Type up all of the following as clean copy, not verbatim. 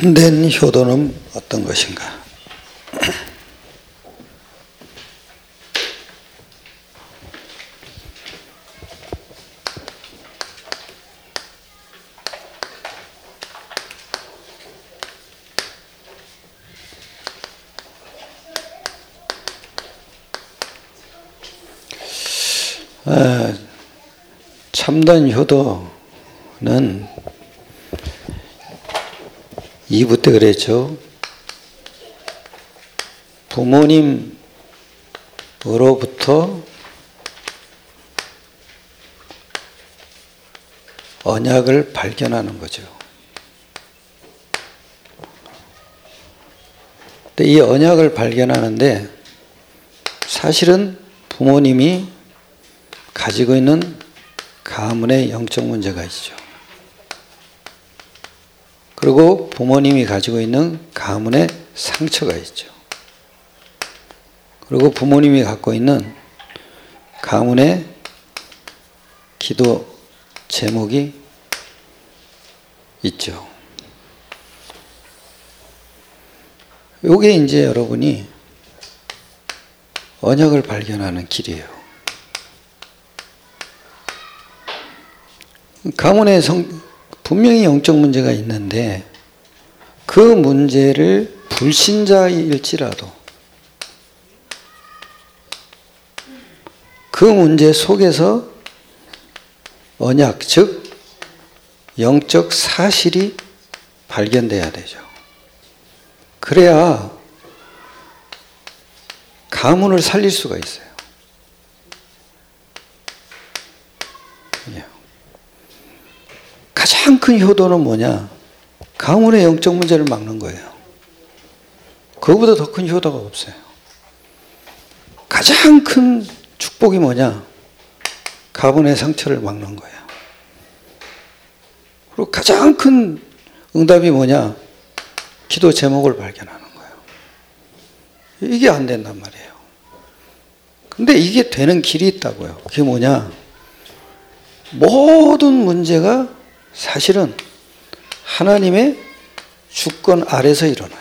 참된 효도는 어떤 것인가? 참된 효도는 2부 때 그랬죠. 부모님으로부터 언약을 발견하는 거죠. 근데 이 언약을 발견하는데 사실은 부모님이 가지고 있는 가문의 영적 문제가 있죠. 그리고 부모님이 가지고 있는 가문의 상처가 있죠. 그리고 부모님이 갖고 있는 가문의 기도 제목이 있죠. 요게 이제 여러분이 언약을 발견하는 길이에요. 가문의 분명히 영적 문제가 있는데 그 문제를 불신자일지라도 그 문제 속에서 언약, 즉 영적 사실이 발견돼야 되죠. 그래야 가문을 살릴 수가 있어요. 가장 큰 효도는 뭐냐? 가문의 영적 문제를 막는 거예요. 그거보다 더 큰 효도가 없어요. 가장 큰 축복이 뭐냐? 가문의 상처를 막는 거예요. 그리고 가장 큰 응답이 뭐냐? 기도 제목을 발견하는 거예요. 이게 안 된단 말이에요. 근데 이게 되는 길이 있다고요. 그게 뭐냐? 모든 문제가 사실은 하나님의 주권 아래서 일어나요.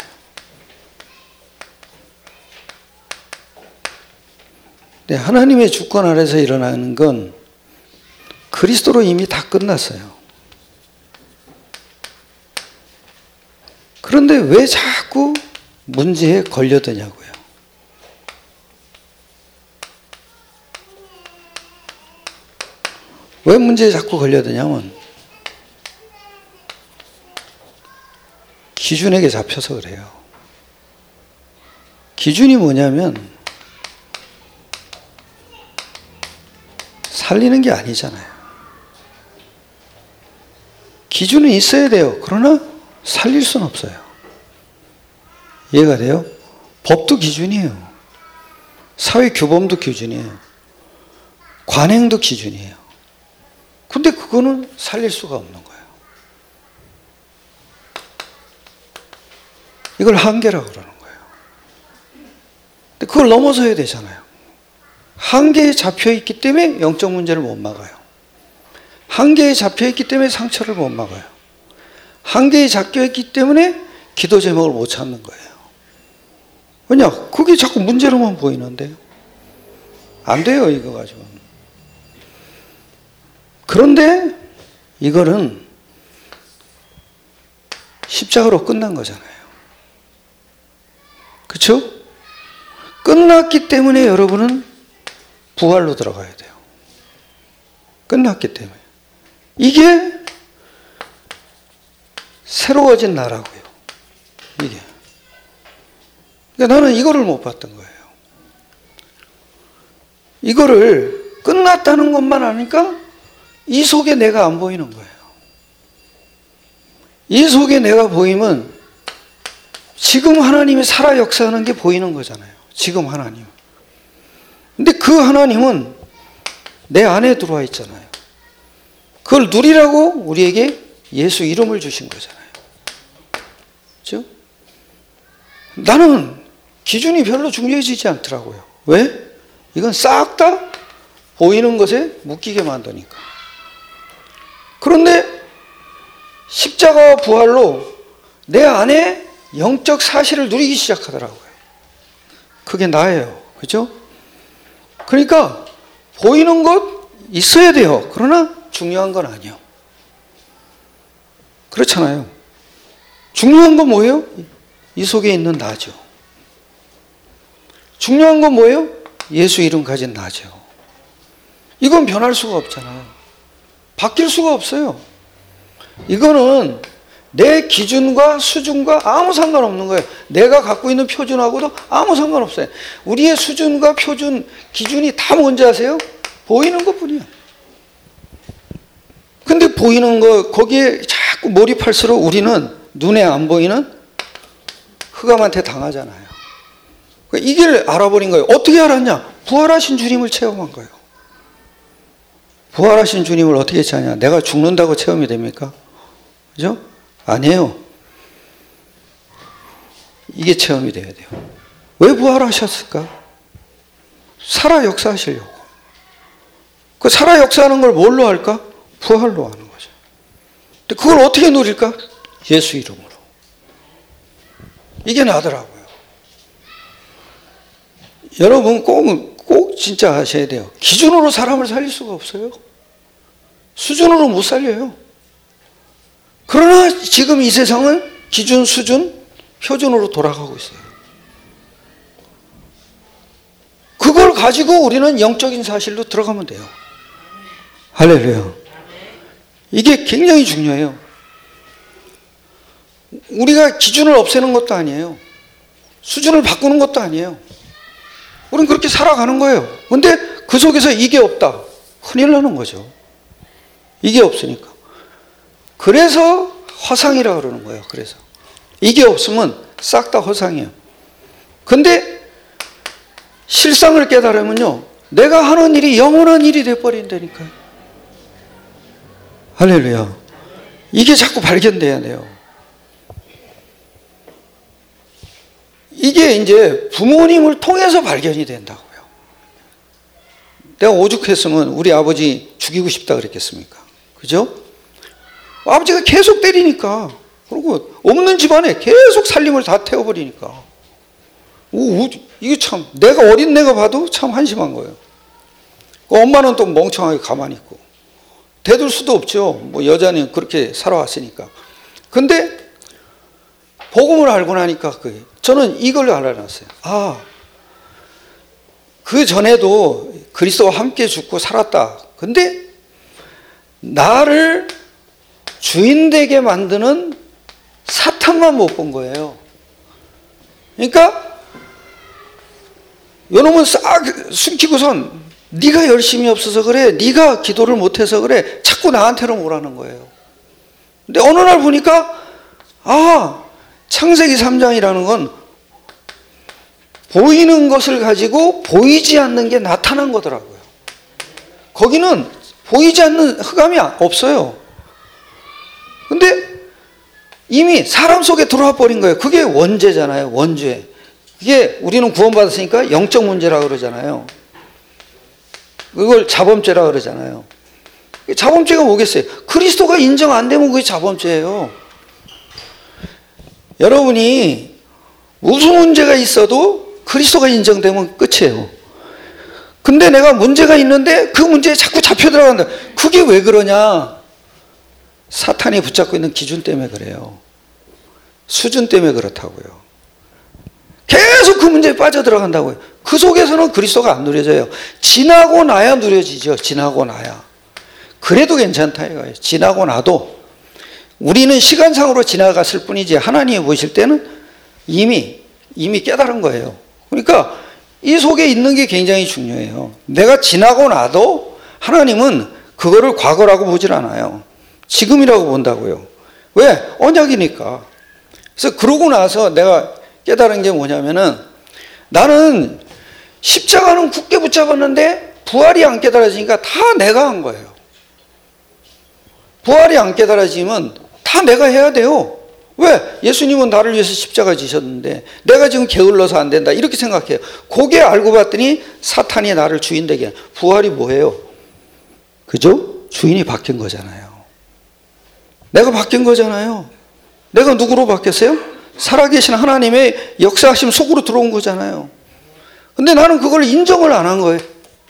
근데 하나님의 주권 아래서 일어나는 건 그리스도로 이미 다 끝났어요. 그런데 왜 자꾸 문제에 걸려드냐고요. 왜 문제에 자꾸 걸려드냐면 기준에게 잡혀서 그래요. 기준이 뭐냐면 살리는 게 아니잖아요. 기준은 있어야 돼요. 그러나 살릴 수는 없어요. 이해가 돼요? 법도 기준이에요. 사회 규범도 기준이에요. 관행도 기준이에요. 근데 그거는 살릴 수가 없는 거예요. 이걸 한계라고 그러는 거예요. 근데 그걸 넘어서야 되잖아요. 한계에 잡혀있기 때문에 영적 문제를 못 막아요. 한계에 잡혀있기 때문에 상처를 못 막아요. 한계에 잡혀있기 때문에 기도 제목을 못 찾는 거예요. 왜냐? 그게 자꾸 문제로만 보이는데 안 돼요, 이거 가지고는. 그런데 이거는 십자가로 끝난 거잖아요. 그렇죠? 끝났기 때문에 여러분은 부활로 들어가야 돼요. 끝났기 때문에. 이게 새로워진 나라고요. 이게. 그러니까 나는 이거를 못 봤던 거예요. 이거를 끝났다는 것만 아니까 이 속에 내가 안 보이는 거예요. 이 속에 내가 보이면 지금 하나님이 살아 역사하는 게 보이는 거잖아요. 지금 하나님. 근데 그 하나님은 내 안에 들어와 있잖아요. 그걸 누리라고 우리에게 예수 이름을 주신 거잖아요. 그렇죠? 나는 기준이 별로 중요해지지 않더라고요. 왜? 이건 싹 다 보이는 것에 묶이게 만드니까. 그런데 십자가와 부활로 내 안에 영적 사실을 누리기 시작하더라고요. 그게 나예요. 그죠? 그러니까 보이는 것 있어야 돼요. 그러나 중요한 건 아니에요. 그렇잖아요. 중요한 건 뭐예요? 이 속에 있는 나죠. 중요한 건 뭐예요? 예수 이름 가진 나죠. 이건 변할 수가 없잖아요. 바뀔 수가 없어요. 이거는 내 기준과 수준과 아무 상관없는 거예요. 내가 갖고 있는 표준하고도 아무 상관없어요. 우리의 수준과 표준, 기준이 다 뭔지 아세요? 보이는 것뿐이에요. 근데 보이는 거, 거기에 자꾸 몰입할수록 우리는 눈에 안 보이는 흑암한테 당하잖아요. 이 길 알아버린 거예요. 어떻게 알았냐? 부활하신 주님을 체험한 거예요. 부활하신 주님을 어떻게 체험하냐? 내가 죽는다고 체험이 됩니까? 그죠? 아니에요. 이게 체험이 돼야 돼요. 왜 부활하셨을까? 살아 역사하시려고. 그 살아 역사하는 걸 뭘로 할까? 부활로 하는 거죠. 근데 그걸 어떻게 누릴까? 예수 이름으로. 이게 나더라고요. 여러분 꼭 진짜 아셔야 돼요. 기준으로 사람을 살릴 수가 없어요. 수준으로 못 살려요. 그러나 지금 이 세상은 기준, 수준, 표준으로 돌아가고 있어요. 그걸 가지고 우리는 영적인 사실로 들어가면 돼요. 할렐루야. 이게 굉장히 중요해요. 우리가 기준을 없애는 것도 아니에요. 수준을 바꾸는 것도 아니에요. 우리는 그렇게 살아가는 거예요. 근데 그 속에서 이게 없다. 큰일 나는 거죠. 이게 없으니까. 그래서 허상이라고 그러는 거예요. 그래서. 이게 없으면 싹 다 허상이에요. 근데 실상을 깨달으면요. 내가 하는 일이 영원한 일이 돼버린다니까요. 할렐루야. 이게 자꾸 발견돼야 돼요. 이게 이제 부모님을 통해서 발견이 된다고요. 내가 오죽했으면 우리 아버지 죽이고 싶다 그랬겠습니까? 그죠? 아버지가 계속 때리니까. 그리고 없는 집안에 계속 살림을 다 태워버리니까. 이게 참, 내가 어린 내가 봐도 참 한심한 거예요. 엄마는 또 멍청하게 가만히 있고. 대들 수도 없죠. 뭐 여자는 그렇게 살아왔으니까. 근데 복음을 알고 나니까 저는 이걸 알아놨어요. 그 전에도 그리스도와 함께 죽고 살았다. 근데 나를 주인 되게 만드는 사탄만 못 본 거예요. 그러니까 요놈은 싹 숨기고선 네가 열심히 없어서 그래, 네가 기도를 못해서 그래, 자꾸 나한테로 오라는 거예요. 근데 어느 날 보니까 창세기 3장이라는 건 보이는 것을 가지고 보이지 않는 게 나타난 거더라고요. 거기는 보이지 않는 흑암이 없어요. 근데 이미 사람 속에 들어와 버린 거예요. 그게 원죄잖아요. 원죄. 그게 우리는 구원받았으니까 영적 문제라고 그러잖아요. 그걸 자범죄라고 그러잖아요. 자범죄가 뭐겠어요? 그리스도가 인정 안 되면 그게 자범죄예요. 여러분이 무슨 문제가 있어도 그리스도가 인정되면 끝이에요. 근데 내가 문제가 있는데 그 문제에 자꾸 잡혀 들어간다. 그게 왜 그러냐? 사탄이 붙잡고 있는 기준 때문에 그래요. 수준 때문에 그렇다고요. 계속 그 문제에 빠져들어간다고요. 그 속에서는 그리스도가 안 누려져요. 지나고 나야 누려지죠. 지나고 나야. 그래도 괜찮다 이거예요. 지나고 나도. 우리는 시간상으로 지나갔을 뿐이지 하나님이 보실 때는 이미 깨달은 거예요. 그러니까 이 속에 있는 게 굉장히 중요해요. 내가 지나고 나도 하나님은 그거를 과거라고 보질 않아요. 지금이라고 본다고요. 왜? 언약이니까. 그래서 그러고 나서 내가 깨달은 게 뭐냐면은 나는 십자가는 굳게 붙잡았는데 부활이 안 깨달아지니까 다 내가 한 거예요. 부활이 안 깨달아지면 다 내가 해야 돼요. 왜? 예수님은 나를 위해서 십자가 지셨는데 내가 지금 게을러서 안 된다 이렇게 생각해요. 그게 알고 봤더니 사탄이 나를 주인 되게. 부활이 뭐예요? 그죠? 주인이 바뀐 거잖아요. 내가 바뀐 거잖아요. 내가 누구로 바뀌었어요? 살아계신 하나님의 역사하심 속으로 들어온 거잖아요. 근데 나는 그걸 인정을 안 한 거예요.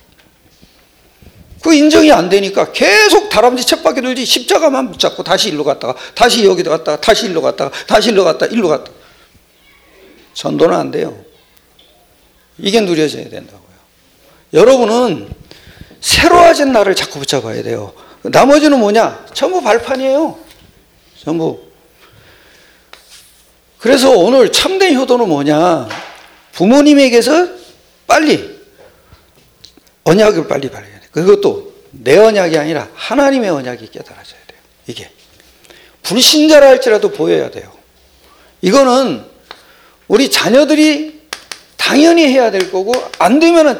그 인정이 안 되니까 계속 다람쥐 쳇바퀴 돌지 십자가만 붙잡고 다시 일로 갔다가 다시 여기도 갔다가 다시 일로 갔다가 다시 일로 갔다가 일로 갔다가. 전도는 안 돼요. 이게 누려져야 된다고요. 여러분은 새로워진 나를 자꾸 붙잡아야 돼요. 나머지는 뭐냐? 전부 발판이에요. 전부. 그래서 오늘 참된 효도는 뭐냐? 부모님에게서 빨리 언약을 빨리 발견해야 돼요. 그것도 내 언약이 아니라 하나님의 언약이 깨달아져야 돼요. 이게 불신자라 할지라도 보여야 돼요. 이거는 우리 자녀들이 당연히 해야 될 거고, 안 되면은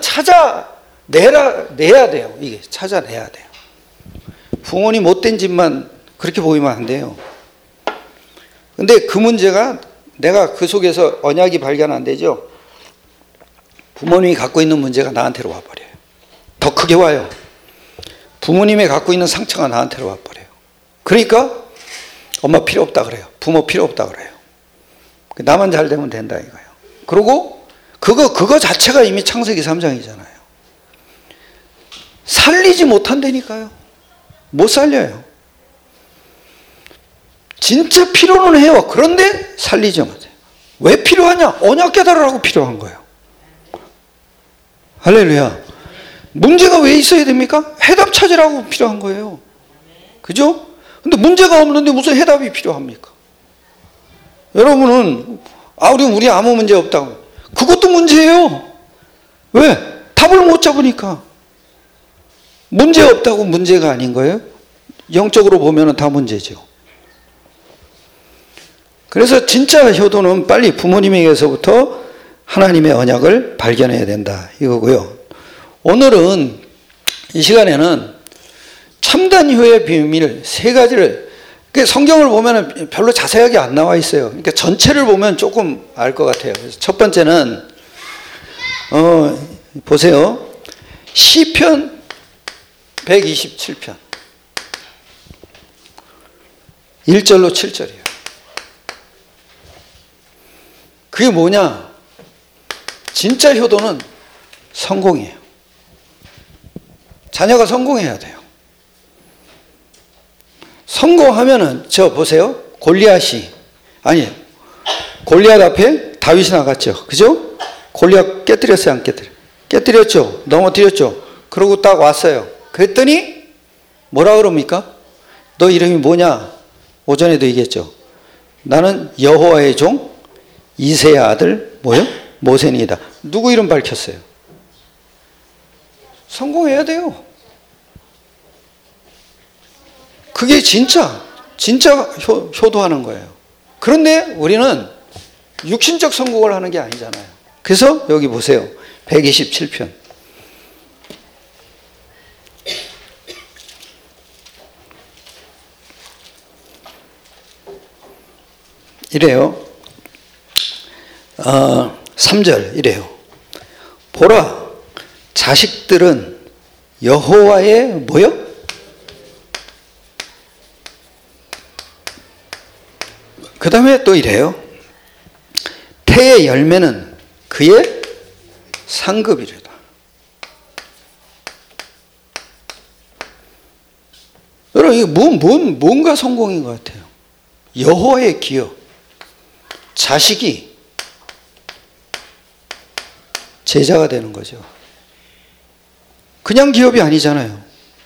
내야 돼요. 이게 찾아내야 돼요. 부모님 못된 짓만 그렇게 보이면 안 돼요. 근데 그 문제가 내가 그 속에서 언약이 발견 안 되죠. 부모님이 갖고 있는 문제가 나한테로 와버려요. 더 크게 와요. 부모님이 갖고 있는 상처가 나한테로 와버려요. 그러니까 엄마 필요 없다 그래요. 부모 필요 없다 그래요. 나만 잘 되면 된다 이거예요. 그리고 그거 자체가 이미 창세기 3장이잖아요. 살리지 못한다니까요. 못 살려요. 진짜 필요는 해요. 그런데 살리지 못해요. 왜 필요하냐? 언약 깨달으라고 필요한 거예요. 할렐루야. 문제가 왜 있어야 됩니까? 해답 찾으라고 필요한 거예요. 그죠? 근데 문제가 없는데 무슨 해답이 필요합니까? 여러분은 우리 아무 문제 없다고. 그것도 문제예요. 왜? 답을 못 잡으니까. 문제 없다고 문제가 아닌 거예요? 영적으로 보면 다 문제죠. 그래서 진짜 효도는 빨리 부모님에게서부터 하나님의 언약을 발견해야 된다 이거고요. 오늘은 이 시간에는 참된 효의 비밀 3가지를, 성경을 보면 별로 자세하게 안 나와 있어요. 그러니까 전체를 보면 조금 알 것 같아요. 그래서 첫 번째는 보세요. 시편 127편 1절로 7절이에요. 그게 뭐냐? 진짜 효도는 성공이에요. 자녀가 성공해야 돼요. 성공하면은 보세요. 골리앗 앞에 다윗이 나갔죠. 그죠? 골리앗 깨뜨렸어요, 안 깨뜨려? 깨뜨렸죠. 넘어뜨렸죠. 그러고 딱 왔어요. 그랬더니 뭐라 그럽니까? 너 이름이 뭐냐? 오전에도 얘기했죠. 나는 여호와의 종 이새의 아들 모세니이다. 누구 이름 밝혔어요? 성공해야 돼요. 그게 진짜 효도하는 거예요. 그런데 우리는 육신적 성공을 하는 게 아니잖아요. 그래서 여기 보세요. 127편. 이래요. 3절 이래요. 보라, 자식들은 여호와의 그 다음에 또 이래요. 태의 열매는 그의 상급이로다. 여러분, 이게 뭔가 성공인 것 같아요. 여호와의 기업. 자식이 제자가 되는 거죠. 그냥 기업이 아니잖아요.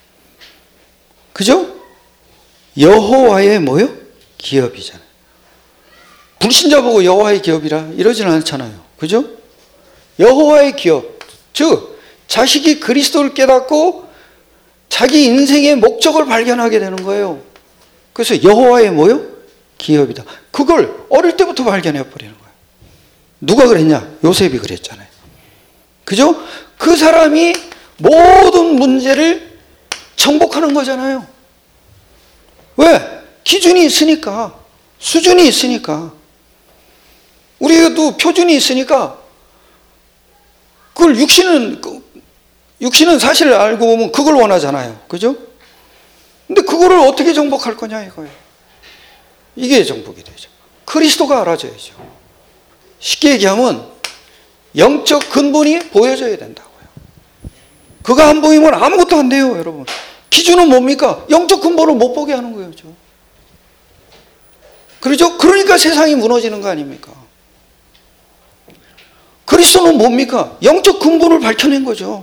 그죠? 여호와의 기업이잖아요. 불신자 보고 여호와의 기업이라 이러지는 않잖아요. 그죠? 여호와의 기업. 즉 자식이 그리스도를 깨닫고 자기 인생의 목적을 발견하게 되는 거예요. 그래서 여호와의 기업이다. 그걸 어릴 때부터 발견해 버리는 거예요. 누가 그랬냐? 요셉이 그랬잖아요. 그죠? 그 사람이 모든 문제를 정복하는 거잖아요. 왜? 기준이 있으니까. 수준이 있으니까. 우리도 표준이 있으니까 그걸 육신은 사실 알고 보면 그걸 원하잖아요. 그죠? 근데 그거를 어떻게 정복할 거냐 이거예요. 이게 정복이 되죠. 그리스도가 알아져야죠. 쉽게 얘기하면 영적 근본이 보여져야 된다고요. 그가 안 보이면 아무것도 안 돼요, 여러분. 기준은 뭡니까? 영적 근본을 못 보게 하는 거예요. 그렇죠? 그러니까 세상이 무너지는 거 아닙니까? 그리스도는 뭡니까? 영적 근본을 밝혀낸 거죠.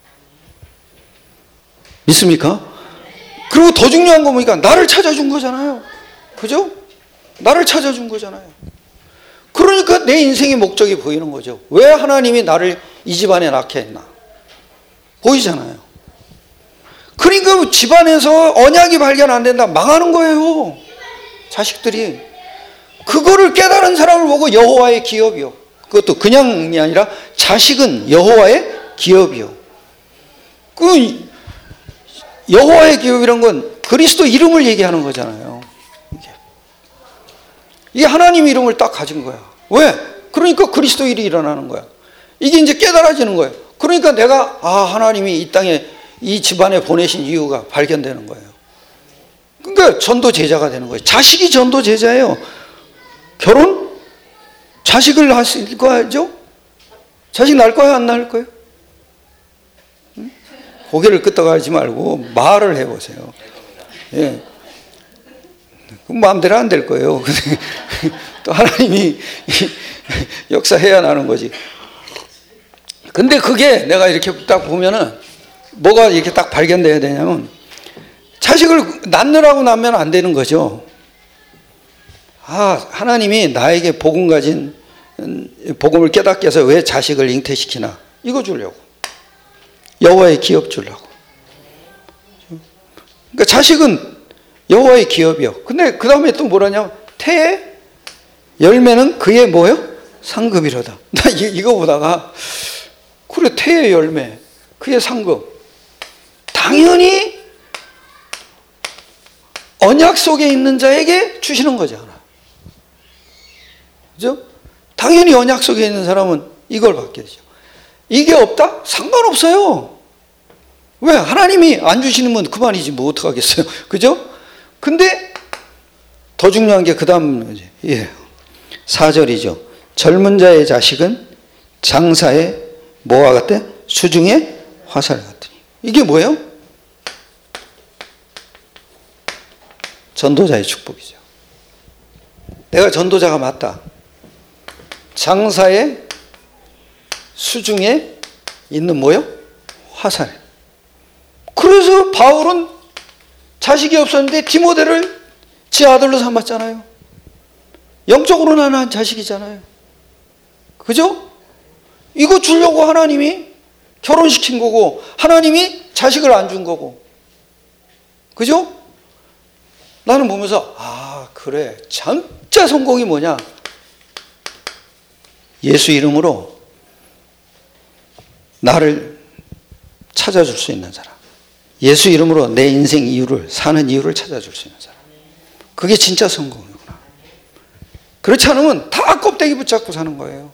믿습니까? 그리고 더 중요한 거 뭡니까? 나를 찾아준 거잖아요. 그죠? 나를 찾아준 거잖아요. 그러니까 내 인생의 목적이 보이는 거죠. 왜 하나님이 나를 이 집안에 낳게 했나? 보이잖아요. 그러니까 집안에서 언약이 발견 안 된다, 망하는 거예요. 자식들이. 그거를 깨달은 사람을 보고 여호와의 기업이요. 그것도 그냥이 아니라 자식은 여호와의 기업이요. 그 여호와의 기업이란 건 그리스도 이름을 얘기하는 거잖아요. 이게 하나님 이름을 딱 가진 거야. 왜? 그러니까 그리스도 일이 일어나는 거야. 이게 이제 깨달아지는 거예요. 그러니까 내가 하나님이 이 땅에 이 집안에 보내신 이유가 발견되는 거예요. 그러니까 전도 제자가 되는 거예요. 자식이 전도 제자예요. 결혼? 자식을 낳을 거죠? 자식 낳을 거예요? 안 낳을 거예요? 응? 고개를 끄덕하지 말고 말을 해보세요. 예. 마음대로 안 될 거예요. 또 하나님이 역사해야 나는 거지. 근데 그게 내가 이렇게 딱 보면은 뭐가 이렇게 딱 발견돼야 되냐면 자식을 낳느라고 낳으면 안 되는 거죠. 하나님이 나에게 복음을 깨닫게 해서 왜 자식을 잉태시키나? 이거 주려고. 여호와의 기업 주려고. 그러니까 자식은 여호와의 기업이요. 근데 그 다음에 또 뭐라냐면 태의 열매는 그의 뭐요? 상급이로다. 나 이거 보다가 그래, 태의 열매, 그의 상급. 당연히 언약 속에 있는 자에게 주시는 거잖아. 그죠? 당연히 언약 속에 있는 사람은 이걸 받게 되죠. 이게 없다? 상관없어요. 왜? 하나님이 안 주시면 그만이지 뭐 어떡하겠어요. 그죠? 근데 더 중요한 게 그 다음 4절이죠. 젊은 자의 자식은 장사의 뭐와 같대? 수중의 화살 같으니. 이게 뭐예요? 전도자의 축복이죠. 내가 전도자가 맞다. 장사의 수중에 있는 뭐요? 화살. 그래서 바울은 자식이 없었는데 디모데를 지 아들로 삼았잖아요. 영적으로 낳은 자식이잖아요. 그죠? 이거 주려고 하나님이 결혼시킨 거고 하나님이 자식을 안 준 거고. 그죠? 나는 보면서 그래, 진짜 성공이 뭐냐? 예수 이름으로 나를 찾아줄 수 있는 사람. 예수 이름으로 내 인생 이유를, 사는 이유를 찾아줄 수 있는 사람. 그게 진짜 성공이구나. 그렇지 않으면 다 껍데기 붙잡고 사는 거예요.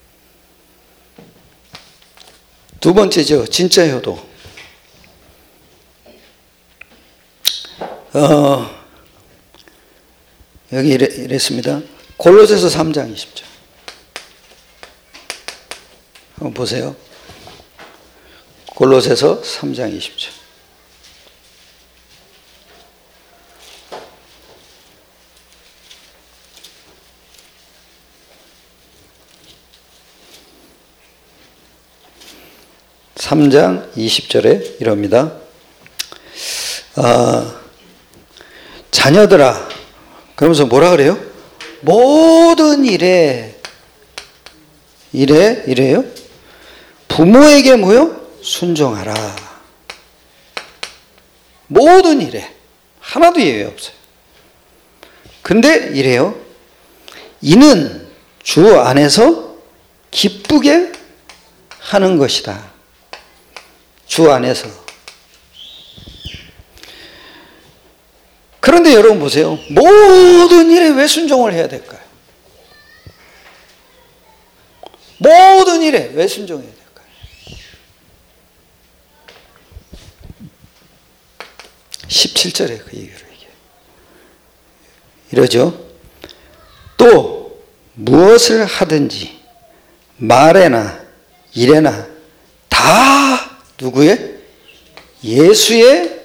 두 번째죠. 진짜 효도. 여기 이랬습니다. 골로새서 3장 20절. 한번 보세요. 골로새서 3장 20절. (3장 20절에) 이럽니다. 자녀들아, 그러면서 뭐라 그래요? 모든 이래요? 부모에게 뭐요? 순종하라. 모든 일에 하나도 예외 없어요. 근데 이래요. 이는 주 안에서 기쁘게 하는 것이다. 주 안에서. 그런데 여러분 보세요. 모든 일에 왜 순종을 해야 될까요? 모든 일에 왜 순종해야 될까요? 17절에 그 얘기를 얘기해요. 이러죠. 또 무엇을 하든지 말에나 일에나 다 누구의? 예수의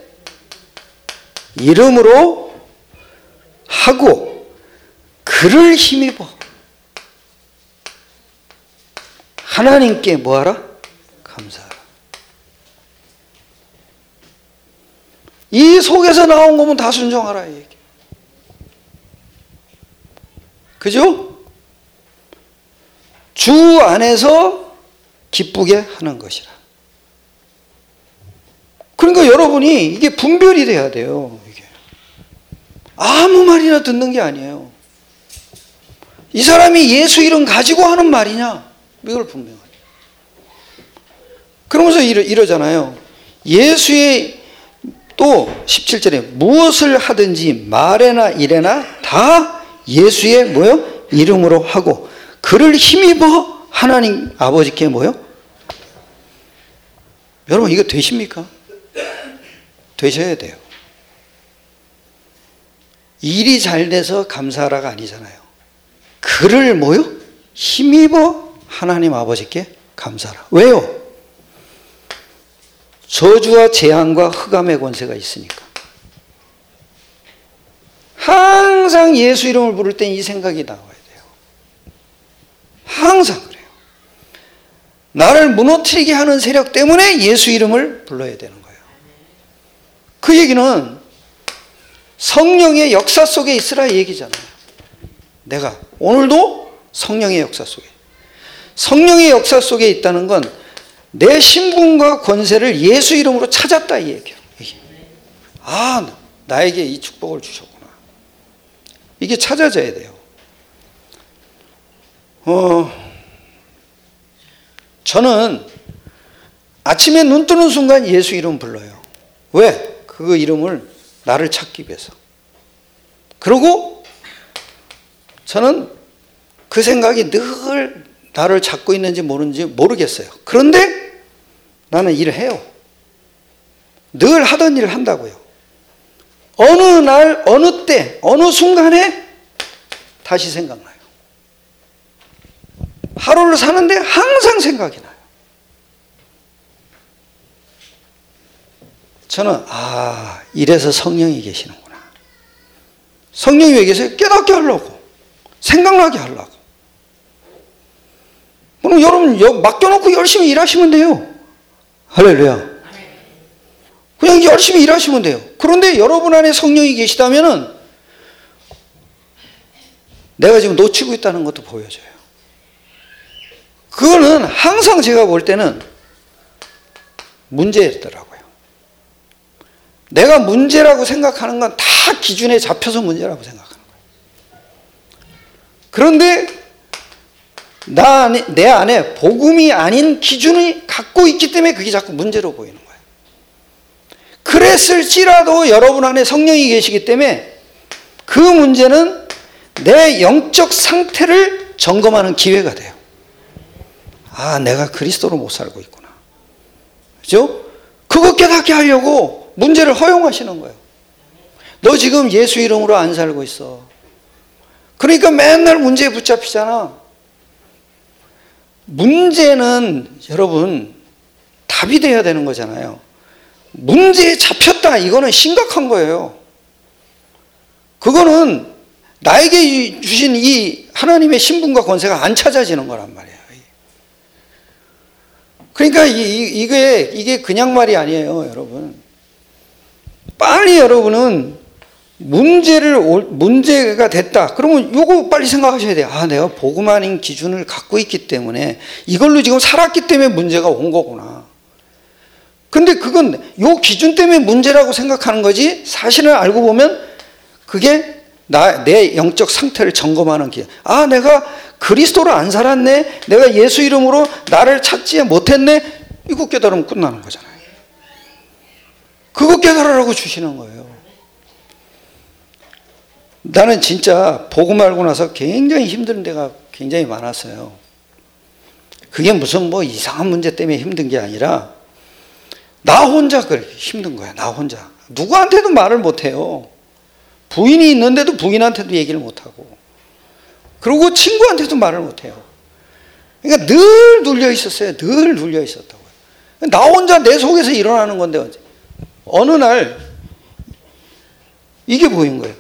이름으로 하고 그를 힘입어 하나님께 뭐하라? 감사하라. 이 속에서 나온 거면 다 순종하라 이 얘기. 그죠? 주 안에서 기쁘게 하는 것이라. 그러니까 여러분이 이게 분별이 돼야 돼요. 이게 아무 말이나 듣는 게 아니에요. 이 사람이 예수 이름 가지고 하는 말이냐? 이걸 분명하게. 그러면서 이러잖아요. 예수의 또 17절에 무엇을 하든지 말에나 일에나 다 예수의 뭐요? 이름으로 하고 그를 힘입어 하나님 아버지께 뭐요? 여러분 이거 되십니까? 되셔야 돼요. 일이 잘 돼서 감사하라가 아니잖아요. 그를 뭐요? 힘입어 하나님 아버지께 감사하라. 왜요? 저주와 재앙과 흑암의 권세가 있으니까. 항상 예수 이름을 부를 땐 이 생각이 나와야 돼요. 항상 그래요. 나를 무너뜨리게 하는 세력 때문에 예수 이름을 불러야 되는 거예요. 그 얘기는 성령의 역사 속에 있으라 이 얘기잖아요. 내가 오늘도 성령의 역사 속에, 성령의 역사 속에 있다는 건 내 신분과 권세를 예수 이름으로 찾았다 이 얘기예요. 아, 나에게 이 축복을 주셨구나. 이게 찾아져야 돼요. 저는 아침에 눈 뜨는 순간 예수 이름 불러요. 왜? 그 이름을 나를 찾기 위해서. 그리고 저는 그 생각이 늘 나를 찾고 있는지 모르는지 모르겠어요. 그런데 나는 일을 해요. 늘 하던 일을 한다고요. 어느 날, 어느 때, 어느 순간에 다시 생각나요. 하루를 사는데 항상 생각이 나요. 저는 이래서 성령이 계시는구나. 성령이 왜 계세요? 깨닫게 하려고, 생각나게 하려고. 그럼 여러분 맡겨놓고 열심히 일하시면 돼요. 할렐루야. 그냥 열심히 일하시면 돼요. 그런데 여러분 안에 성령이 계시다면은 내가 지금 놓치고 있다는 것도 보여져요. 그거는 항상 제가 볼 때는 문제더라고요. 내가 문제라고 생각하는 건 다 기준에 잡혀서 문제라고 생각하는 거예요. 그런데 내 안에 복음이 아닌 기준을 갖고 있기 때문에 그게 자꾸 문제로 보이는 거예요. 그랬을지라도 여러분 안에 성령이 계시기 때문에 그 문제는 내 영적 상태를 점검하는 기회가 돼요. 내가 그리스도로 못 살고 있구나. 그죠? 그거 깨닫게 하려고 문제를 허용하시는 거예요. 너 지금 예수 이름으로 안 살고 있어. 그러니까 맨날 문제에 붙잡히잖아. 문제는 여러분 답이 돼야 되는 거잖아요. 문제에 잡혔다 이거는 심각한 거예요. 그거는 나에게 주신 이 하나님의 신분과 권세가 안 찾아지는 거란 말이에요. 그러니까 이게 그냥 말이 아니에요, 여러분. 빨리 여러분은 문제가 됐다. 그러면 요거 빨리 생각하셔야 돼요. 내가 복음 아닌 기준을 갖고 있기 때문에 이걸로 지금 살았기 때문에 문제가 온 거구나. 근데 그건 요 기준 때문에 문제라고 생각하는 거지 사실을 알고 보면 그게 내 영적 상태를 점검하는 기회. 내가 그리스도로 안 살았네. 내가 예수 이름으로 나를 찾지 못했네. 이거 깨달으면 끝나는 거잖아요. 그거 깨달으라고 주시는 거예요. 나는 진짜 복음 알고 나서 굉장히 힘든 데가 굉장히 많았어요. 그게 무슨 이상한 문제 때문에 힘든 게 아니라 나 혼자 그렇게 힘든 거야. 나 혼자. 누구한테도 말을 못해요. 부인이 있는데도 부인한테도 얘기를 못하고. 그리고 친구한테도 말을 못해요. 그러니까 늘 눌려 있었어요. 늘 눌려 있었다고요. 나 혼자 내 속에서 일어나는 건데 어느 날 이게 보인 거예요.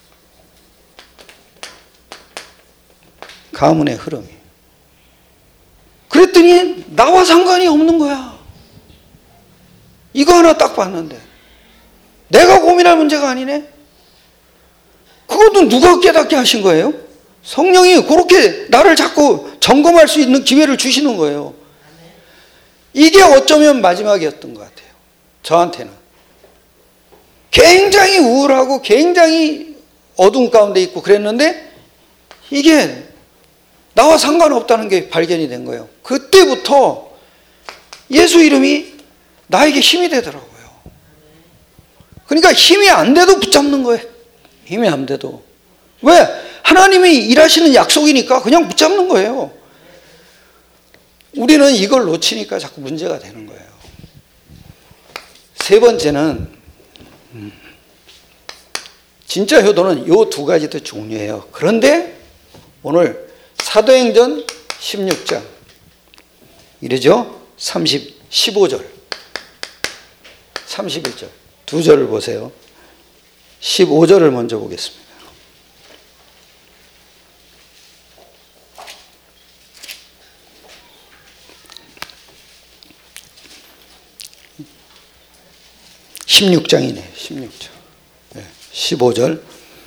가문의 흐름이. 그랬더니 나와 상관이 없는 거야. 이거 하나 딱 봤는데 내가 고민할 문제가 아니네. 그것도 누가 깨닫게 하신 거예요? 성령이 그렇게 나를 자꾸 점검할 수 있는 기회를 주시는 거예요. 이게 어쩌면 마지막이었던 것 같아요. 저한테는. 굉장히 우울하고 굉장히 어두운 가운데 있고 그랬는데 이게 나와 상관없다는 게 발견이 된 거예요. 그때부터 예수 이름이 나에게 힘이 되더라고요. 그러니까 힘이 안 돼도 붙잡는 거예요. 힘이 안 돼도. 왜? 하나님이 일하시는 약속이니까 그냥 붙잡는 거예요. 우리는 이걸 놓치니까 자꾸 문제가 되는 거예요. 세 번째는 진짜 효도는 이 두 가지도 중요해요. 그런데 오늘 사도행전 16장 이러죠? 15절 31절 두 절을 보세요. 15절을 먼저 보겠습니다. (16장이네) 16장 15절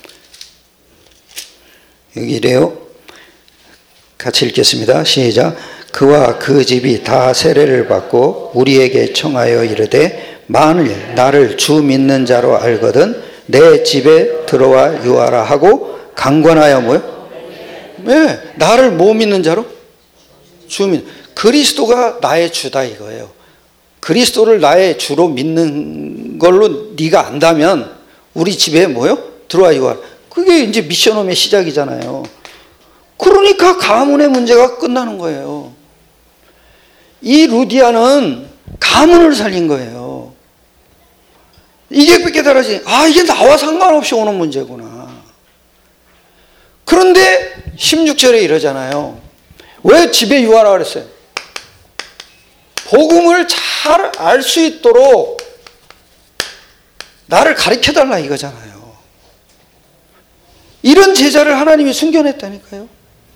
여기 이래요. 같이 읽겠습니다. 시작. 그와 그 집이 다 세례를 받고 우리에게 청하여 이르되 만일 나를 주 믿는 자로 알거든 내 집에 들어와 유하라 하고 강권하여 뭐요? 네, 나를 뭐 믿는 자로? 주 믿는. 그리스도가 나의 주다 이거예요. 그리스도를 나의 주로 믿는 걸로 네가 안다면 우리 집에 뭐요? 들어와 유하라. 그게 이제 미션홈의 시작이잖아요. 그러니까 가문의 문제가 끝나는 거예요. 이 루디아는 가문을 살린 거예요. 이게 깨달아지. 이게 나와 상관없이 오는 문제구나. 그런데 16절에 이러잖아요. 왜 집에 유하라 그랬어요? 복음을 잘 알 수 있도록 나를 가르쳐달라 이거잖아요. 이런 제자를 하나님이 숨겨냈다니까요.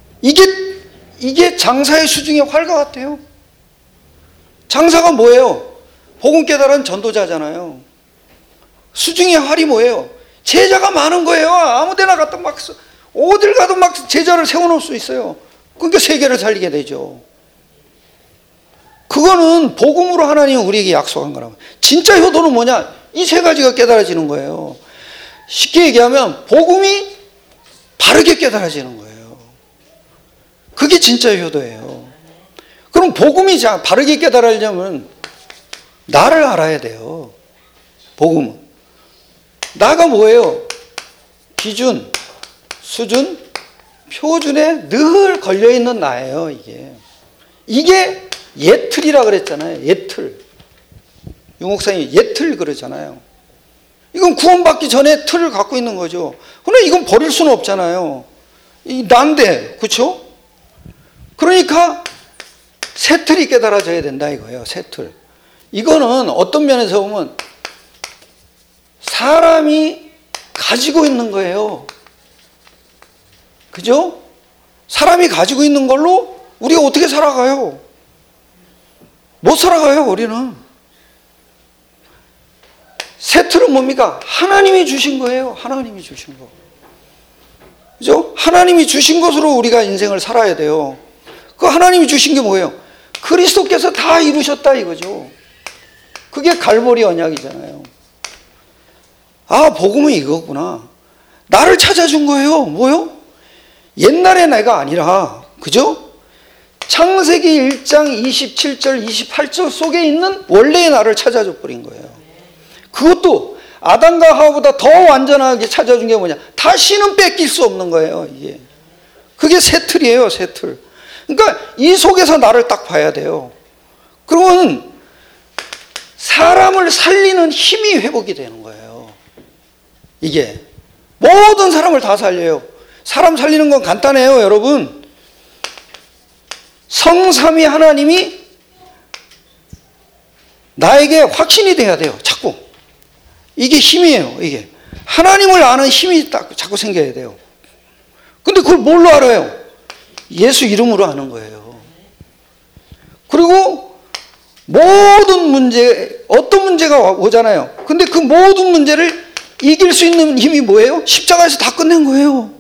이게 장사의 수중의 활과 같아요. 장사가 뭐예요? 복음 깨달은 전도자잖아요. 수중의 활이 뭐예요? 제자가 많은 거예요. 아무데나 갔다 막 어딜 가도 막 제자를 세워놓을 수 있어요. 그러니까 세계를 살리게 되죠. 그거는 복음으로 하나님이 우리에게 약속한 거라고. 진짜 효도는 뭐냐? 이 세 가지가 깨달아지는 거예요. 쉽게 얘기하면 복음이 바르게 깨달아지는 거예요. 그게 진짜 효도예요. 그럼 복음이 바르게 깨달으려면 나를 알아야 돼요. 복음은. 나가 뭐예요? 기준, 수준, 표준에 늘 걸려있는 나예요. 이게 예틀이라 그랬잖아요. 예틀. 유 목사님이 예틀 그러잖아요. 이건 구원받기 전에 틀을 갖고 있는 거죠. 그런데 이건 버릴 수는 없잖아요. 난데, 그렇죠? 그러니까 새 틀이 깨달아져야 된다 이거예요. 새 틀. 이거는 어떤 면에서 보면 사람이 가지고 있는 거예요. 그죠? 사람이 가지고 있는 걸로 우리가 어떻게 살아가요? 못 살아가요, 우리는. 새 틀은 뭡니까? 하나님이 주신 거예요. 하나님이 주신 거. 그죠? 하나님이 주신 것으로 우리가 인생을 살아야 돼요. 그 하나님이 주신 게 뭐예요? 그리스도께서 다 이루셨다 이거죠. 그게 갈보리 언약이잖아요. 복음은 이거구나. 나를 찾아준 거예요. 뭐요? 옛날의 내가 아니라, 그죠? 창세기 1장 27절, 28절 속에 있는 원래의 나를 찾아줘 버린 거예요. 그것도 아담과 하와보다 더 완전하게 찾아준 게 뭐냐? 다시는 뺏길 수 없는 거예요, 이게. 그게 새 틀이에요, 새 틀. 그러니까 이 속에서 나를 딱 봐야 돼요. 그러면 사람을 살리는 힘이 회복이 되는 거예요. 이게 모든 사람을 다 살려요. 사람 살리는 건 간단해요, 여러분. 성삼위 하나님이 나에게 확신이 돼야 돼요, 자꾸. 이게 힘이에요, 이게. 하나님을 아는 힘이 딱 자꾸 생겨야 돼요. 근데 그걸 뭘로 알아요? 예수 이름으로 아는 거예요. 그리고 모든 문제, 어떤 문제가 오잖아요. 근데 그 모든 문제를 이길 수 있는 힘이 뭐예요? 십자가에서 다 끝낸 거예요.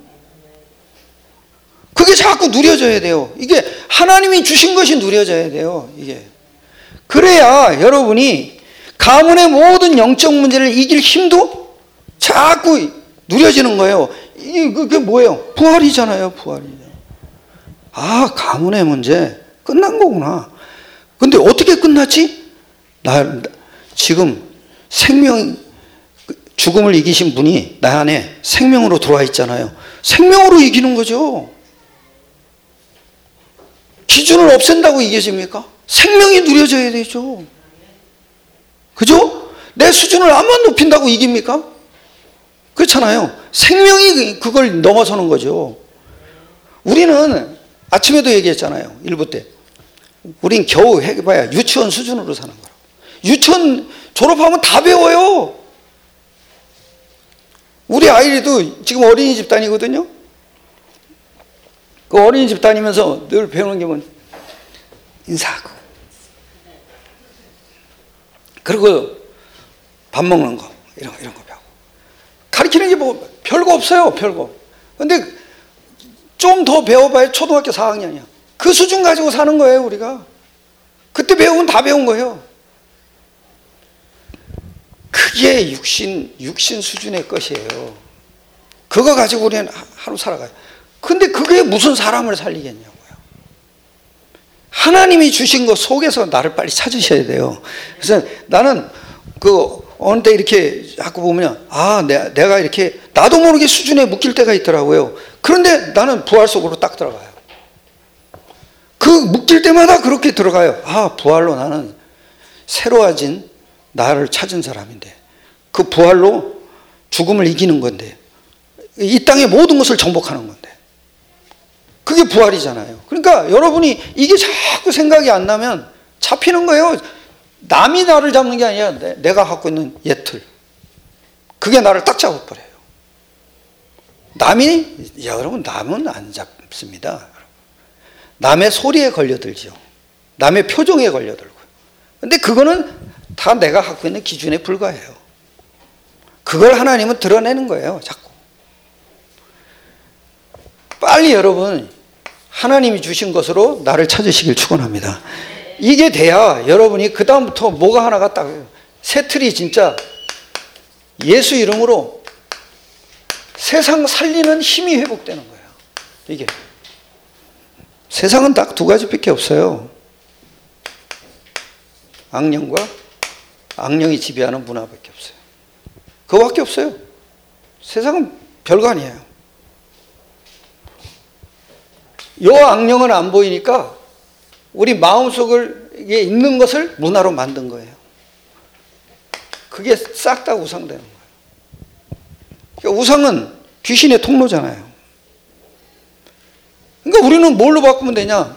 그게 자꾸 누려져야 돼요. 이게 하나님이 주신 것이 누려져야 돼요, 이게. 그래야 여러분이 가문의 모든 영적 문제를 이길 힘도 자꾸 누려지는 거예요. 그게 뭐예요? 부활이잖아요, 부활이죠. 아, 가문의 문제 끝난 거구나. 근데 어떻게 끝났지? 지금 죽음을 이기신 분이 나 안에 생명으로 들어와 있잖아요. 생명으로 이기는 거죠. 기준을 없앤다고 이겨집니까? 생명이 누려져야 되죠. 그죠? 내 수준을 암만 높인다고 이깁니까? 그렇잖아요. 생명이 그걸 넘어서는 거죠. 우리는 아침에도 얘기했잖아요, 1부 때. 우린 겨우 해봐야 유치원 수준으로 사는 거라고. 유치원 졸업하면 다 배워요. 우리 아이도 지금 어린이집 다니거든요. 그 어린이집 다니면서 늘 배우는 게 뭐냐, 인사하고, 그리고 밥 먹는 거, 이런 거 배우고. 가르치는 게 뭐 별거 없어요, 별거. 근데 좀 더 배워봐야 초등학교 4학년이야. 그 수준 가지고 사는 거예요, 우리가. 그때 배우면 다 배운 거예요. 그게 육신 수준의 것이에요. 그거 가지고 우리는 하루 살아가요. 근데 그게 무슨 사람을 살리겠냐고요. 하나님이 주신 것 속에서 나를 빨리 찾으셔야 돼요. 그래서 나는 어느 때 이렇게 자꾸 보면, 내가 이렇게 나도 모르게 수준에 묶일 때가 있더라고요. 그런데 나는 부활 속으로 딱 들어가요. 그 묶일 때마다 그렇게 들어가요. 부활로 나는 새로워진 나를 찾은 사람인데, 그 부활로 죽음을 이기는 건데, 이 땅의 모든 것을 정복하는 건데, 그게 부활이잖아요. 그러니까 여러분이 이게 자꾸 생각이 안 나면 잡히는 거예요. 남이 나를 잡는 게 아니라 내가 갖고 있는 옛틀, 그게 나를 딱 잡아버려요. 여러분, 남은 안 잡습니다. 남의 소리에 걸려들죠. 남의 표정에 걸려들고요. 근데 그거는 다 내가 갖고 있는 기준에 불과해요. 그걸 하나님은 드러내는 거예요, 자꾸. 빨리 여러분, 하나님이 주신 것으로 나를 찾으시길 축원합니다. 이게 돼야 여러분이 그 다음부터 뭐가 하나가 딱, 새 틀이 진짜 예수 이름으로 세상 살리는 힘이 회복되는 거예요. 이게. 세상은 딱 두 가지밖에 없어요. 악령과 악령이 지배하는 문화밖에 없어요. 그거밖에 없어요. 세상은 별거 아니에요. 요 악령은 안 보이니까 우리 마음속에 있는 것을 문화로 만든 거예요. 그게 싹 다 우상되는 거예요. 그러니까 우상은 귀신의 통로잖아요. 그러니까 우리는 뭘로 바꾸면 되냐?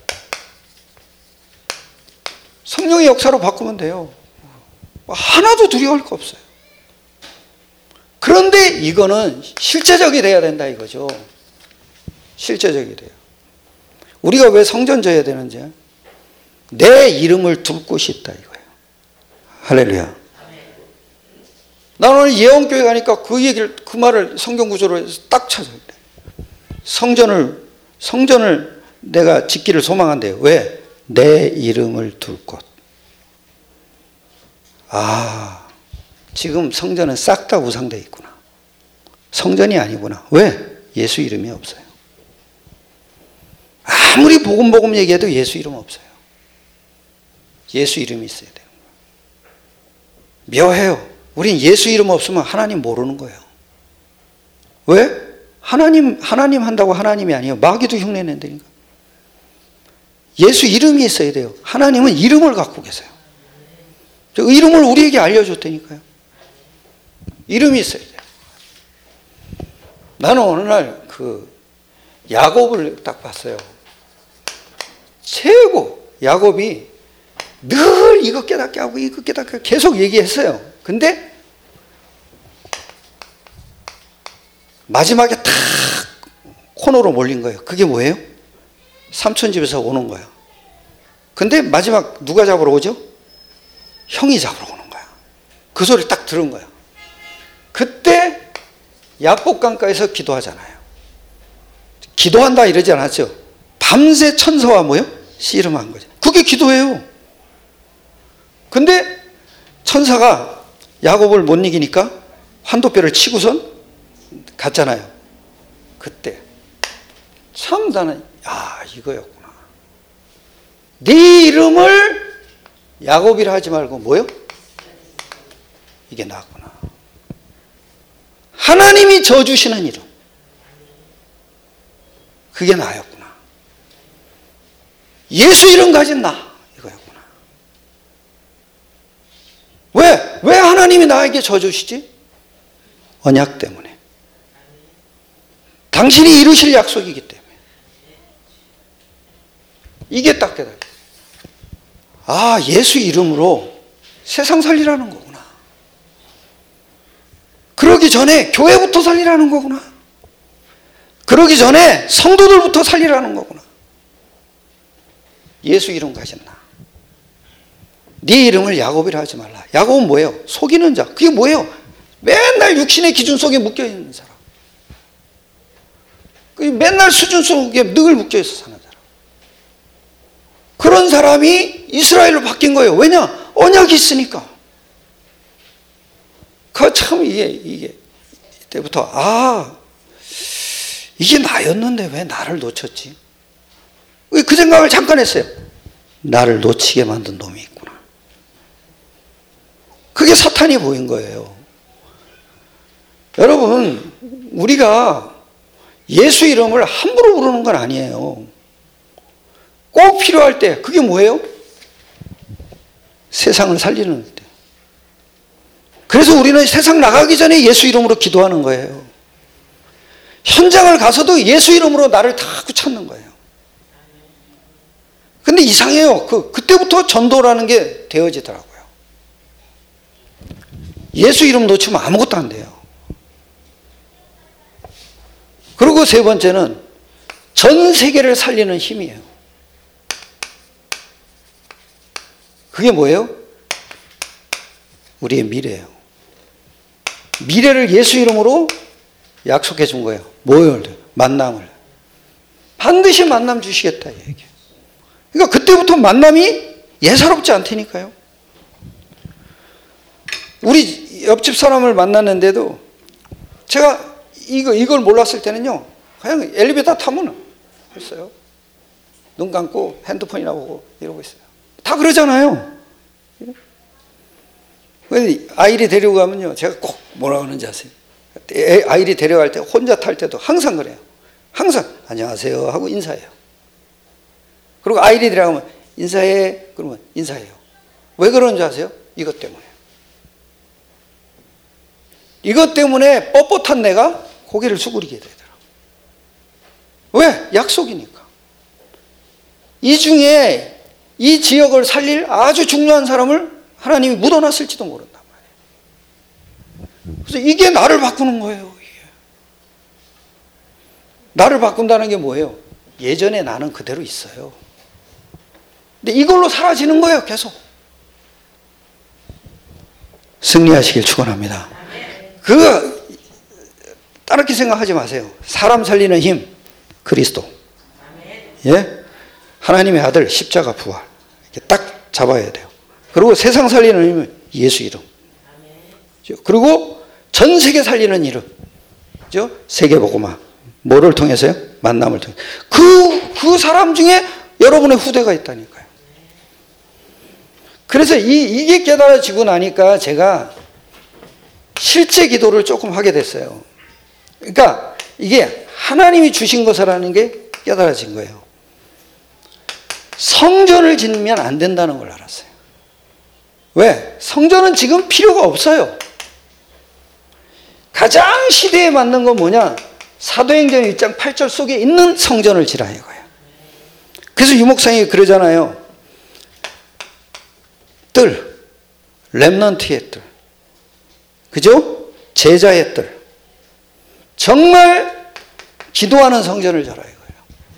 성령의 역사로 바꾸면 돼요. 하나도 두려워할 거 없어요. 그런데 이거는 실제적이 돼야 된다 이거죠. 실제적이 돼요. 우리가 왜 성전 져야 되는지, 내 이름을 둘 곳이 있다 이거예요. 할렐루야. 나는 오늘 예언교회 가니까 그 말을 성경 구조로 딱 찾아야 돼. 성전을 내가 짓기를 소망한대요. 왜? 내 이름을 둘 곳. 지금 성전은 싹 다 우상되어 있구나. 성전이 아니구나. 왜? 예수 이름이 없어요. 아무리 복음 얘기해도 예수 이름 없어요. 예수 이름이 있어야 돼요. 묘해요. 우린 예수 이름 없으면 하나님 모르는 거예요. 왜? 하나님 한다고 하나님이 아니에요. 마귀도 흉내낸다니까. 예수 이름이 있어야 돼요. 하나님은 이름을 갖고 계세요. 저 이름을 우리에게 알려줬다니까요. 이름이 있어야 돼요. 나는 어느 날 그 야곱을 딱 봤어요. 최고 야곱이 늘 이거 깨닫게 하고 이거 깨닫게 하고 계속 얘기했어요. 근데 마지막에 탁 코너로 몰린 거예요. 그게 뭐예요? 삼촌 집에서 오는 거야. 근데 마지막 누가 잡으러 오죠? 형이 잡으러 오는 거야. 그 소리 딱 들은 거야. 그때 야복강가에서 기도하잖아요. 기도한다 이러지 않았죠. 밤새 천사와 뭐요? 씨름한 거죠. 그게 기도예요. 근데 천사가 야곱을 못 이기니까 환도뼈를 치고선 갔잖아요. 그때 참 나는 이거였구나. 네 이름을 야곱이라 하지 말고 뭐요? 이게 나구나. 하나님이 져주시는 이름. 그게 나였구나. 예수 이름 가진 나. 이거였구나. 왜 하나님이 나에게 져주시지? 언약 때문에. 당신이 이루실 약속이기 때문에. 이게 딱 깨달아요. 예수 이름으로 세상 살리라는 거구나. 그러기 전에 교회부터 살리라는 거구나. 그러기 전에 성도들부터 살리라는 거구나. 예수 이름 가진 나. 네 이름을 야곱이라 하지 말라. 야곱은 뭐예요? 속이는 자. 그게 뭐예요? 맨날 육신의 기준 속에 묶여있는 사람. 맨날 수준 속에 늘 묶여있어 사는 사람. 그런 사람이 이스라엘로 바뀐 거예요. 왜냐? 언약이 있으니까. 참 이게 이때부터 이게 나였는데 왜 나를 놓쳤지? 그 생각을 잠깐 했어요. 나를 놓치게 만든 놈이 있구나. 그게 사탄이 보인 거예요. 여러분, 우리가 예수 이름을 함부로 부르는 건 아니에요. 꼭 필요할 때 그게 뭐예요? 세상을 살리는 때. 그래서 우리는 세상 나가기 전에 예수 이름으로 기도하는 거예요. 현장을 가서도 예수 이름으로 나를 다 찾는 거예요. 근데 이상해요. 그때부터 전도라는 게 되어지더라고요. 예수 이름 놓치면 아무것도 안 돼요. 그리고 세 번째는 전 세계를 살리는 힘이에요. 그게 뭐예요? 우리의 미래예요. 미래를 예수 이름으로 약속해 준 거예요. 뭐예요? 만남을. 반드시 만남 주시겠다 이 얘기예요. 그러니까 그때부터 만남이 예사롭지 않다니까요. 우리 옆집 사람을 만났는데도 제가 이걸 몰랐을 때는요, 그냥 엘리베이터 타면 했어요. 눈 감고 핸드폰이나 보고 이러고 있어요. 다 그러잖아요. 아이를 데리고 가면요, 제가 꼭 뭐라 그러는지 아세요? 아이를 데려갈 때 혼자 탈 때도 항상 그래요. 항상 안녕하세요 하고 인사해요. 그리고 아이를 데려가면 인사해 그러면 인사해요. 왜 그러는지 아세요? 이것 때문에. 이것 때문에 뻣뻣한 내가 고개를 숙이게 되더라고요. 왜? 약속이니까. 이 중에 이 지역을 살릴 아주 중요한 사람을 하나님이 묻어놨을지도 모른단 말이에요. 그래서 이게 나를 바꾸는 거예요. 이게. 나를 바꾼다는 게 뭐예요? 예전에 나는 그대로 있어요. 근데 이걸로 사라지는 거예요. 계속. 승리하시길 축원합니다. 다르게 생각하지 마세요. 사람 살리는 힘, 그리스도. 예? 하나님의 아들, 십자가 부활. 이렇게 딱 잡아야 돼요. 그리고 세상 살리는 힘은 예수 이름. 그리고 전 세계 살리는 이름. 세계복음화. 뭐를 통해서요? 만남을 통해. 그 사람 중에 여러분의 후대가 있다니까요. 그래서 이게 깨달아지고 나니까 제가 실제 기도를 조금 하게 됐어요. 그러니까 이게 하나님이 주신 것이라는 게 깨달아진 거예요. 성전을 짓면 안 된다는 걸 알았어요. 왜? 성전은 지금 필요가 없어요. 가장 시대에 맞는 건 뭐냐? 사도행전 1장 8절 속에 있는 성전을 지라 이거예요. 그래서 유목사님이 그러잖아요. 뜰, 렘넌트의 뜰, 그죠? 제자의 뜰. 정말 기도하는 성전을 자라 이거예요.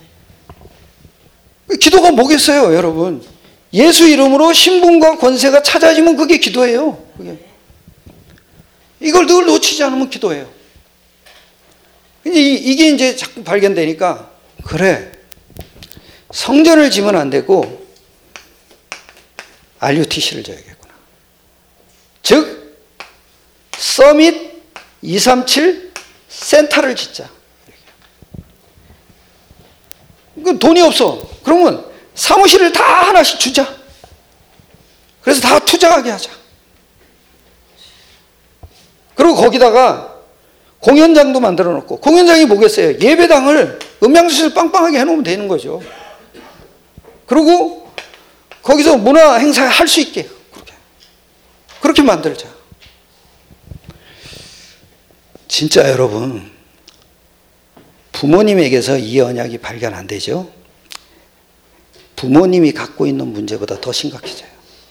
기도가 뭐겠어요, 여러분? 예수 이름으로 신분과 권세가 찾아지면 그게 기도예요. 그게. 이걸 늘 놓치지 않으면 기도예요. 이게 이제 자꾸 발견되니까, 그래, 성전을 지면 안 되고 RUTC를 져야겠구나. 즉 서밋 237 센터를 짓자. 돈이 없어. 그러면 사무실을 다 하나씩 주자. 그래서 다 투자하게 하자. 그리고 거기다가 공연장도 만들어 놓고, 공연장이 뭐겠어요? 예배당을 음향수술 빵빵하게 해놓으면 되는 거죠. 그리고 거기서 문화 행사 할 수 있게 그렇게 만들자. 진짜 여러분, 부모님에게서 이 언약이 발견 안 되죠? 부모님이 갖고 있는 문제보다 더 심각해져요.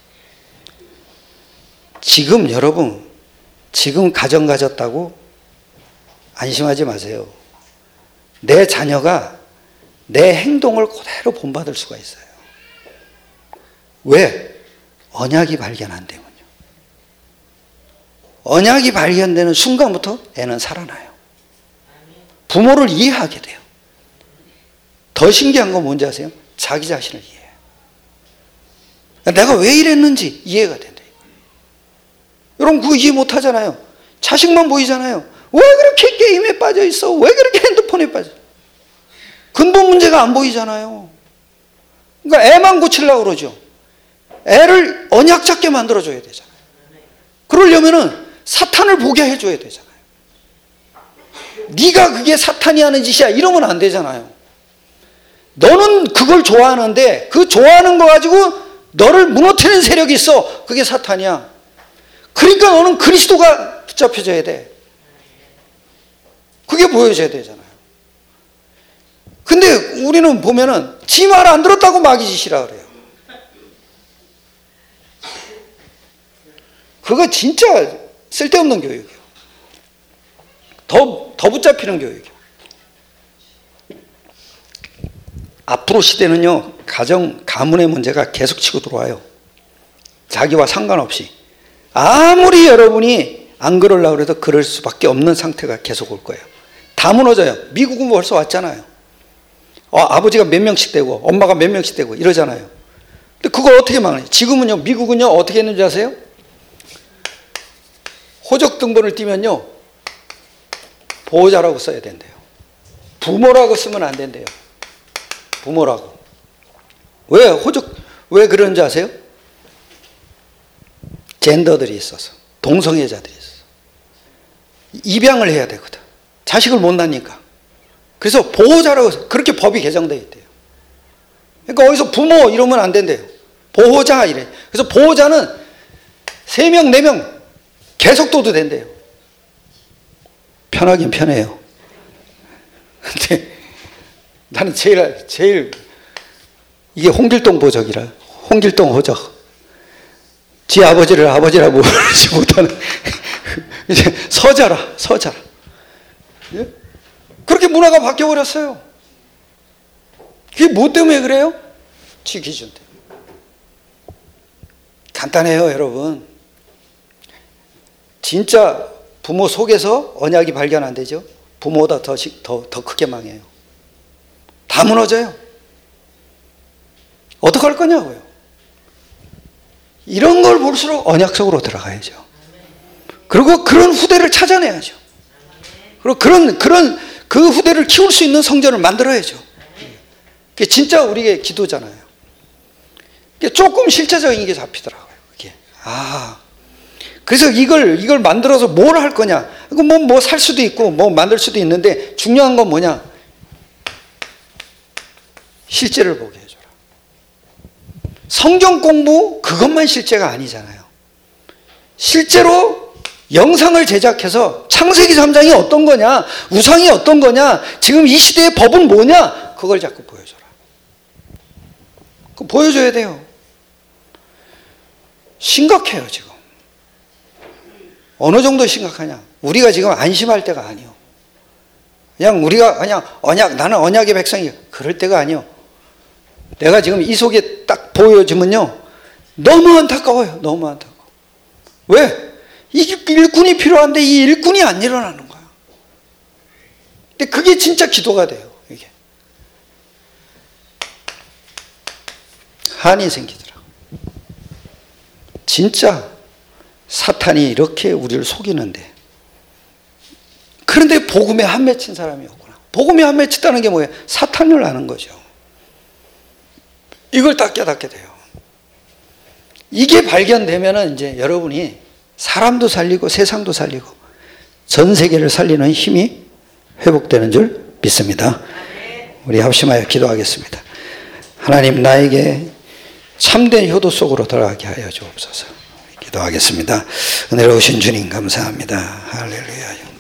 지금 여러분, 지금 가정 가졌다고 안심하지 마세요. 내 자녀가 내 행동을 그대로 본받을 수가 있어요. 왜? 언약이 발견 안 되면요. 언약이 발견되는 순간부터 애는 살아나요. 부모를 이해하게 돼요. 더 신기한 건 뭔지 아세요? 자기 자신을 이해해요. 내가 왜 이랬는지 이해가 된다. 여러분 그거 이해 못 하잖아요. 자식만 보이잖아요. 왜 그렇게 게임에 빠져 있어? 왜 그렇게 핸드폰에 빠져? 근본 문제가 안 보이잖아요. 그러니까 애만 고치려고 그러죠. 애를 언약 잡게 만들어줘야 되잖아요. 그러려면은 사탄을 보게 해줘야 되잖아요. 네가 그게 사탄이 하는 짓이야 이러면 안 되잖아요. 너는 그걸 좋아하는데 그 좋아하는 거 가지고 너를 무너뜨리는 세력이 있어. 그게 사탄이야. 그러니까 너는 그리스도가 붙잡혀져야 돼. 그게 보여져야 되잖아요. 근데 우리는 보면은 지 말 안 들었다고 마귀 짓이라 그래요. 그거 진짜 쓸데없는 교육이에요. 더 붙잡히는 교육이에요. 앞으로 시대는요, 가문의 문제가 계속 치고 들어와요. 자기와 상관없이. 아무리 여러분이 안 그러려고 해도 그럴 수밖에 없는 상태가 계속 올 거예요. 다 무너져요. 미국은 벌써 왔잖아요. 아버지가 몇 명씩 되고 엄마가 몇 명씩 되고 이러잖아요. 근데 그걸 어떻게 막아요? 지금은요, 미국은요, 어떻게 했는지 아세요? 호적 등본을 띄면요, 보호자라고 써야 된대요. 부모라고 쓰면 안 된대요. 부모라고. 왜 그런지 아세요? 젠더들이 있어서, 동성애자들이 있어서. 입양을 해야 되거든. 자식을 못 낳으니까. 그래서 보호자라고, 그렇게 법이 개정되어 있대요. 그러니까 어디서 부모 이러면 안 된대요. 보호자 이래. 그래서 보호자는 3명, 4명 계속 둬도 된대요. 편하긴 편해요. 근데 나는 제일 이게 홍길동 보적이라, 홍길동 호적. 지 아버지를 아버지라고 부르지 못하는 이제 서자라. 예? 그렇게 문화가 바뀌어버렸어요. 그게 뭐 때문에 그래요? 지 기준 때문에. 간단해요, 여러분. 진짜 부모 속에서 언약이 발견 안 되죠? 부모보다 더 크게 망해요. 다 무너져요. 어떡할 거냐고요. 이런 걸 볼수록 언약 속으로 들어가야죠. 그리고 그런 후대를 찾아내야죠. 그리고 그 후대를 키울 수 있는 성전을 만들어야죠. 그게 진짜 우리의 기도잖아요. 조금 실제적인 게 잡히더라고요. 그게. 그래서 이걸 만들어서 뭘 할 거냐. 뭐 살 수도 있고, 뭐 만들 수도 있는데, 중요한 건 뭐냐. 실제를 보게 해줘라. 성경 공부, 그것만 실제가 아니잖아요. 실제로 영상을 제작해서 창세기 3장이 어떤 거냐, 우상이 어떤 거냐, 지금 이 시대의 법은 뭐냐, 그걸 자꾸 보여줘라. 그거 보여줘야 돼요. 심각해요, 지금. 어느 정도 심각하냐. 우리가 지금 안심할 때가 아니요. 그냥 우리가 그냥 나는 언약의 백성이야. 그럴 때가 아니요. 내가 지금 이 속에 딱 보여지면요. 너무 안타까워요. 너무 안타까워. 왜? 이 일꾼이 필요한데 이 일꾼이 안 일어나는 거야. 근데 그게 진짜 기도가 돼요. 이게. 한이 생기더라고. 진짜 사탄이 이렇게 우리를 속이는데. 그런데 복음에 한 맺힌 사람이 없구나. 복음에 한 맺혔다는 게 뭐예요? 사탄을 아는 거죠. 이걸 딱 깨닫게 돼요. 이게 발견되면은 이제 여러분이 사람도 살리고 세상도 살리고 전 세계를 살리는 힘이 회복되는 줄 믿습니다. 우리 합심하여 기도하겠습니다. 하나님, 나에게 참된 효도 속으로 들어가게 하여 주옵소서. 기도하겠습니다. 은혜로우신 주님 감사합니다. 할렐루야.